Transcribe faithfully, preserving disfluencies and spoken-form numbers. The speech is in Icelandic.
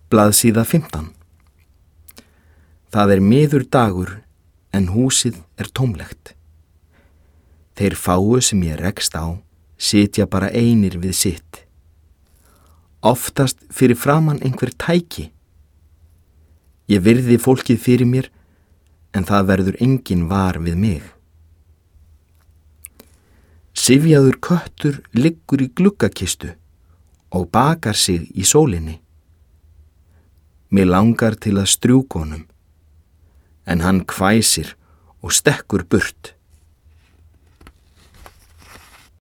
Blaðsíða fimmtán. Það er miður dagur en húsið er tómlegt. Þeir fáu sem ég rekst á sitja bara einir við sitt. Oftast fyrir framan einhver tæki. Ég virði fólkið fyrir mér en það verður enginn var við mig. Syfjaður köttur liggur í gluggakistu og bakar sig í sólinni. Mér langar til að strjúka honum, en hann hvæsir og stekkur burt.